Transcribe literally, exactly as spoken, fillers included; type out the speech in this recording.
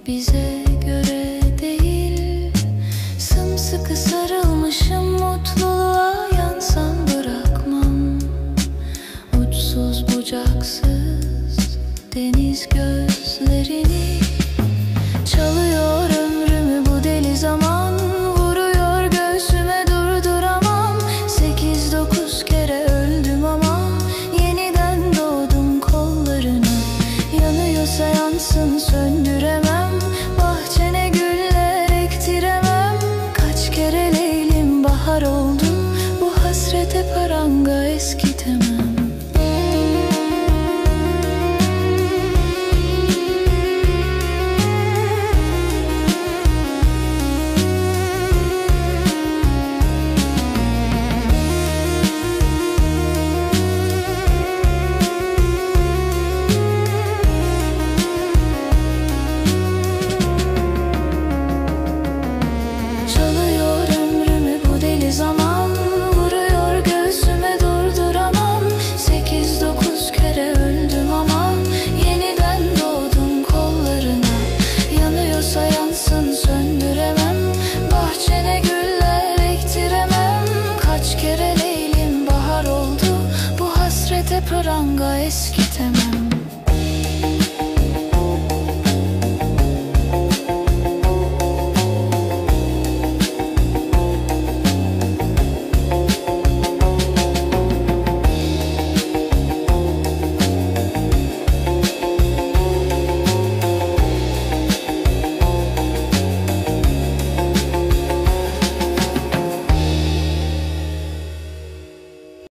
bize göre değil. Sımsıkı sarılmışım, mutluluğa yansam bırakmam. Uçsuz bucaksız deniz gözlerini. Çalıyor ömrümü bu deli zaman, vuruyor göğsüme durduramam. Sekiz dokuz kere öldüm ama yeniden doğdum kollarına. Yanıyorsa yansın, söndüremem. Bahçene güller ektiremem. Kaç kere leylim bahar oldum, bu hasrete paranga eskitemem. Zaman vuruyor göğsüme durduramam. Sekiz dokuz kere öldüm ama yeniden doğdum kollarına. Yanıyorsa yansın, söndüremem. Bahçene güller ektiremem. Kaç kere leylim bahar oldu, bu hasrete pranga eskitemem.